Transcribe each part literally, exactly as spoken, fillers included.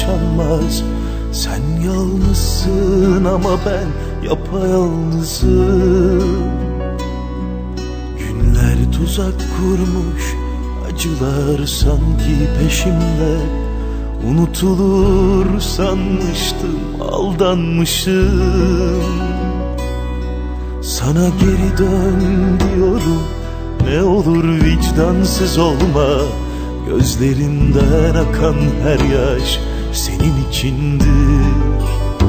yaşanmaz. Sen yalnızsın ama ben yapayalnızım. Günler tuzak kurmuş, acılar sanki peşimde. Unutulur sanmıştım, aldanmışım. Sana geri dön diyorum, ne olur vicdansız olma. Gözlerimden akan her yaş senin içindir,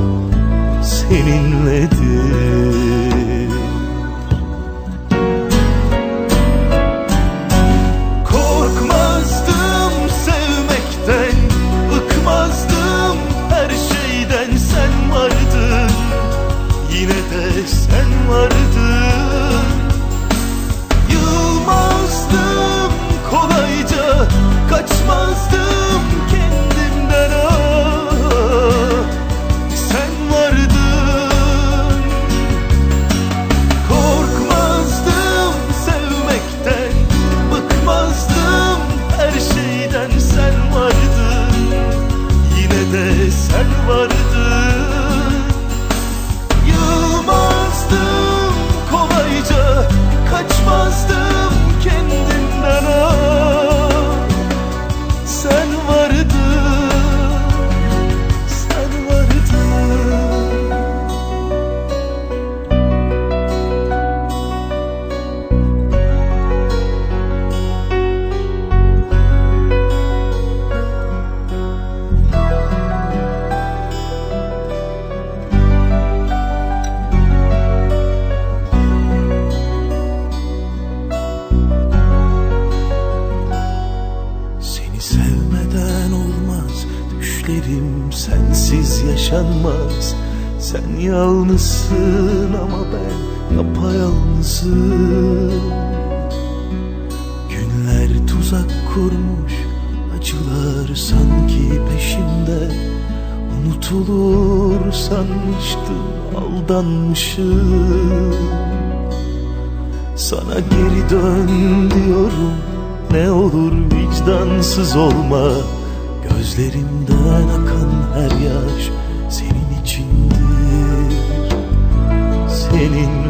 seninledir. Korkmazdım sevmekten, bıkmazdım her şeyden. Sen vardın, yine de sen vardın. Yılmazdım kolayca, kaçmazdım kendimden. Ah, sen vardın. Korkmazdım sevmekten, bıkmazdım her şeyden. Sen vardın, yine de sen vardın. Yılmazdım kolayca, kaçmazdım kendimden. Ah, sen vardın, sen vardın. Sevmeden olmaz, düşlerim sensiz yaşanmaz. Sen yalnızsın ama ben yapayalnızım. Günler tuzak kurmuş, acılar sanki peşimde. Unutulur sanmıştım, aldanmışım. Sana geri dön diyorum, ne olur vicdansız olma. Gözlerimden akan her yaş senin içindir, senin